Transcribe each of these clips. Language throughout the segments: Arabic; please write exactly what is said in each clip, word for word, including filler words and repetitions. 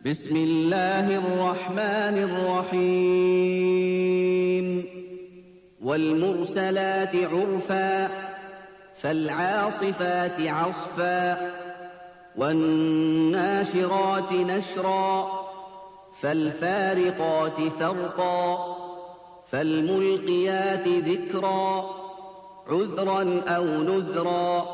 بسم الله الرحمن الرحيم والمرسلات عرفا فالعاصفات عصفا والناشرات نشرا فالفارقات فرقا فالملقيات ذكرا عذرا أو نذرا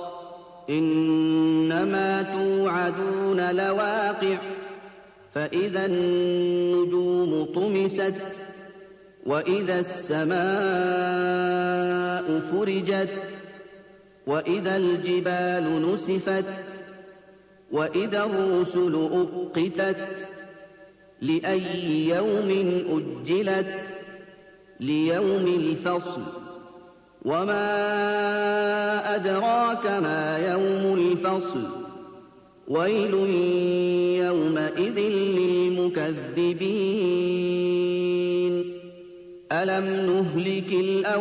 إنما توعدون لواقع فإذا النجوم طمست وإذا السماء فرجت وإذا الجبال نسفت وإذا الرسل أقتت لأي يوم أجلت ليوم الفصل وما أدراك ما يوم الفصل ويل يومئذ للمكذبين ألم نهلك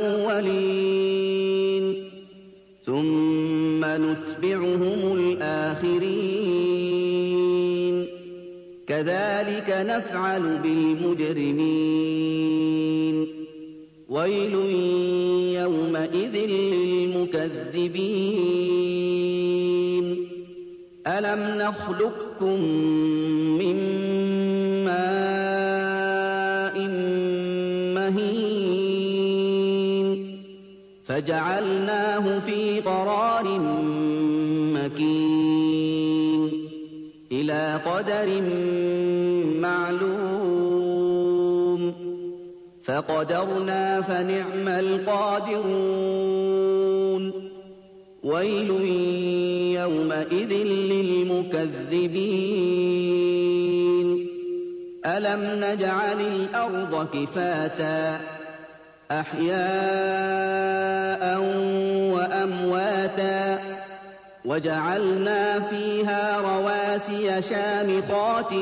الأولين ثم نتبعهم الآخرين كذلك نفعل بالمجرمين ويل يومئذ للمكذبين ألم نخلقكم من ماء مهين فجعلناه في قرار مكين إلى قدر معلوم فقدرنا فنعم القادرون ويل يومئذ للمكذبين ألم نجعل الأرض كفاتا أحياء وأمواتا وجعلنا فيها رواسي شامخات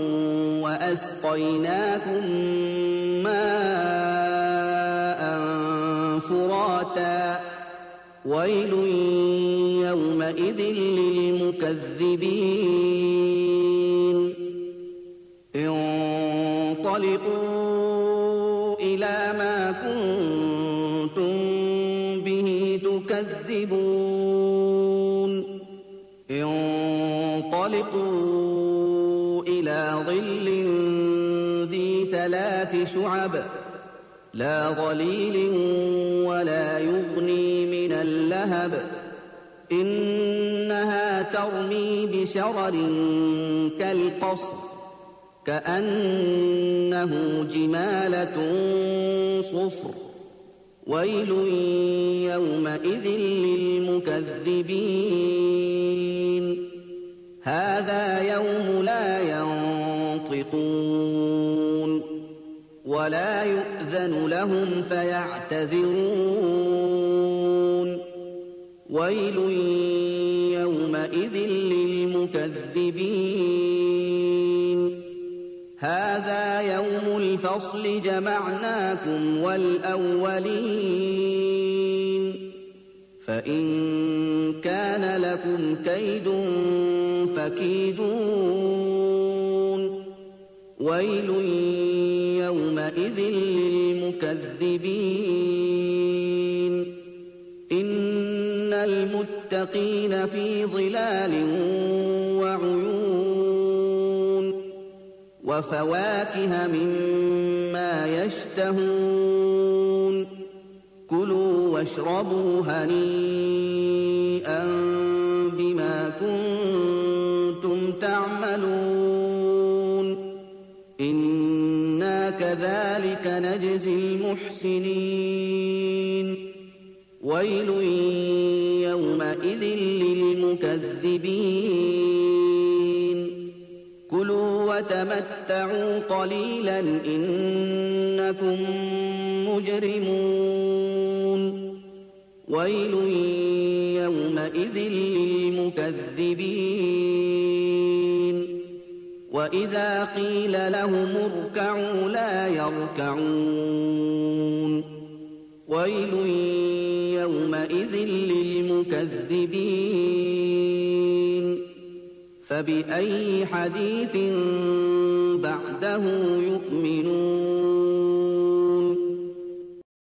وأسقيناكم ماء فراتا ويل يومئذ للمكذبين انطلقوا إلى ما كنتم به تكذبون انطلقوا إلى ظل ذي ثلاث شعب لا ظليل ولا يغني من اللهب إنها ترمي بشرر كالقصر كأنه جمالة صفر ويل يومئذ للمكذبين هذا يوم لا ينطقون ولا يؤذن لهم فيعتذرون ويل يومئذ للمكذبين هذا يوم الفصل جمعناكم والأولين فإن كان لكم كيد فكيدون ويل يومئذ للمكذبين إن المتقين في ظلال وعيون وفواكه مما يشتهون كلوا واشربوا هنيئا بما كنتم تعملون إنا كذلك نجزي المحسنين ويل يومئذ للمكذبين كلوا وتمتعوا قليلا إنكم مجرمون ويل يومئذ للمكذبين وإذا قيل لهم اركعوا لا يركعون ويل يومئذ للمكذبين فبأي حديث يؤمنون